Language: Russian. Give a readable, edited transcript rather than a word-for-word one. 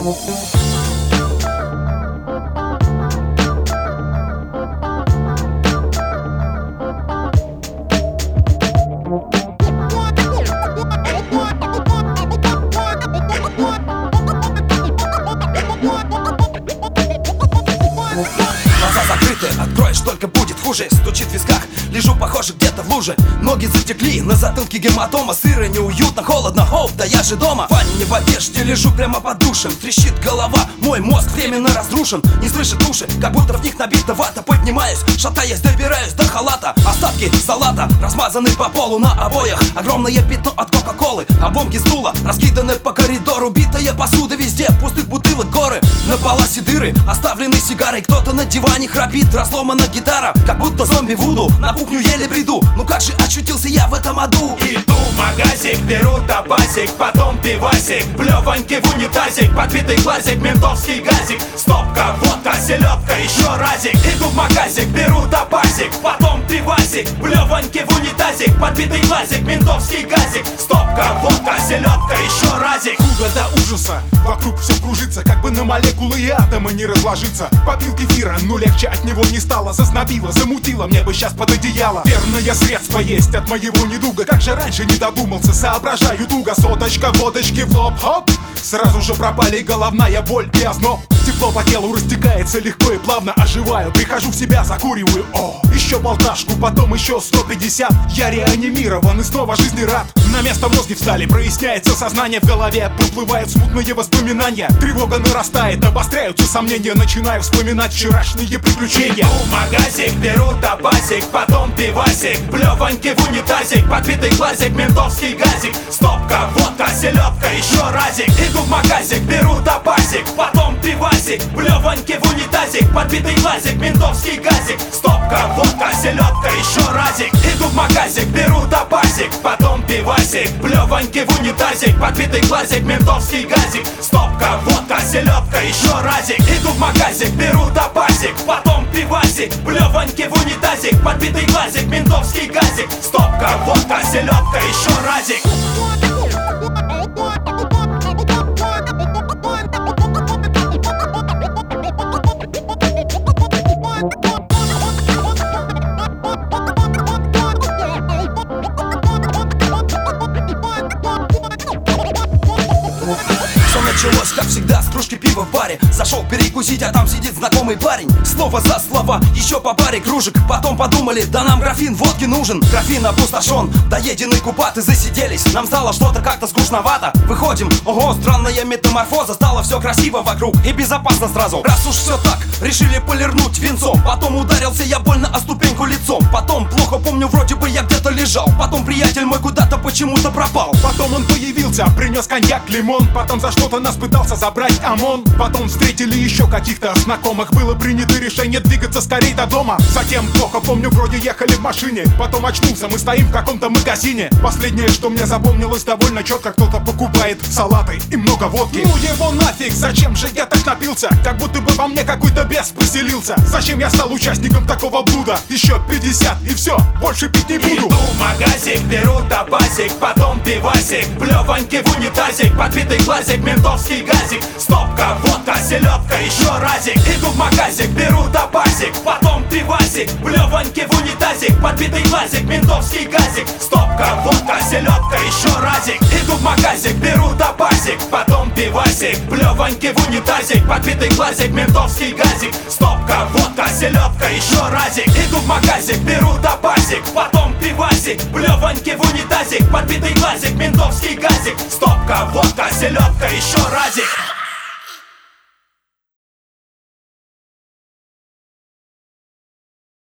Глаза закрыты, откроешь, только будет хуже. Стучит в висках, лежу, похоже, где-то в луже. Ноги затекли, на затылке гематома. Сыро, неуютно, холодно, хоп, да я же дома. В ванне в одежде лежу прямо под душем. Трещит голова, мой мозг временно разрушен. Не слышит уши, как будто в них набита вата. Поднимаюсь, шатаясь, добираюсь до халата. Остатки салата размазаны по полу на обоях. Огромное пятно от кока-колы, обломки стула раскиданы по коридору. Битая посуда везде, пустых бутылок горы. На полосе дыры, оставлены сигарой. Кто-то на диване храпит, разломана гитара. Как будто зомби Вуду, на кухню еле бреду. Ну как же очутился я в этом аду? Иду в магазик, беру табасик, потом пивасик, плеваньки в унитазик, подбитый глазик, ментовский газик, стопка, водка, селедка, еще разик. Иду в магазик, беру табасик, потом пивасик, плеваньки в унитазик, подбитый глазик, ментовский газик, стопка, водка, селедка, еще разик. Круга до ужаса, вокруг все кружится, как бы на молекулы и атомы не разложиться. Попил кефира, но легче от него не стало. Зазнобило, замутило, мне бы сейчас под одеяло. Верное средство есть от моего недуга. Как же раньше не додумался, соображаю туго. Соточка, водочки в лоб, хоп. Сразу же пропали головная боль и озноб. Тепло по телу растекается легко и плавно оживаю. Прихожу в себя, закуриваю, о, еще болташку, потом еще 150. Я реанимирован и снова жизни рад. На место мозги встали, проясняется сознание в голове. Проплывают смутные воспоминания. Тревога нарастает, обостряются сомнения. Начинаю вспоминать вчерашние приключения. Иду в магазик, беру табасик, потом пивасик, плеваньки в унитазик, подбитый глазик, ментовский газик, стопка, водка, селедка, еще разик. Иду в магазик, беру табасик, потом пивасик, плеваньки в унитазик, подбитый глазик, ментовский газик, стопка, водка, селедка, еще разик. Иду в магазик, беру табасик, потом пивасик, плеваньки в унитазик, подбитый глазик, ментовский газик, стопка, водка, селедка, еще разик. Иду в магазик, беру табасик, потом пивасик, плеваньки в унитазик, подбитый глазик, ментовский газик, стопка, водка, селедка, еще разик. Все началось, как всегда, с кружки пива в баре. Зашел перекусить, а там сидит знакомый парень. Слово за слово, еще по паре кружек. Потом подумали, да нам графин водки нужен. Графин опустошен, доеденный купаты засиделись. Нам стало что-то как-то скучновато. Выходим, ого, странная метаморфоза. Стало все красиво вокруг и безопасно сразу. Раз уж все так, решили полирнуть венцом. Потом ударился я больно о ступеньку лицом. Потом, плохо помню, вроде бы я где-то лежал. Потом приятель мой куда-то почему-то пропал. Потом он появился, принес коньяк, лимон. Потом за что-то нас пытался забрать ОМОН. Потом встретили еще каких-то знакомых. Было принято решение двигаться скорей до дома. Затем, плохо помню, вроде ехали в машине. Потом очнулся, мы стоим в каком-то магазине. Последнее, что мне запомнилось довольно четко, кто-то покупает салаты и много водки. Ну его нафиг, зачем же я так напился? Как будто бы во мне какой-то бес поселился. Зачем я стал участником такого блуда? Еще 50 и все, больше пить не буду. Иду в магазик, беру табасик, потом пивасик, плеваньки в унитазик, подбитый глазик, ментовский газик, стопка, водка, селедка, еще разик. Иду в магазик, беру табасик, потом пивасик, плеваньки в унитазик, подбитый глазик, ментовский газик, стопка, водка, селедка, еще разик. Иду в магазик, беру табасик, потом пивасик, плеваньки в унитазик, подбитый глазик, ментовский газик, стопка, водка, селедка, еще разик. Иду в магазик, беру табасик, потом пивасик, плеваньки в унитазик, подбитый глазик, ментовский газик, стопка, водка, селедка, еще разик.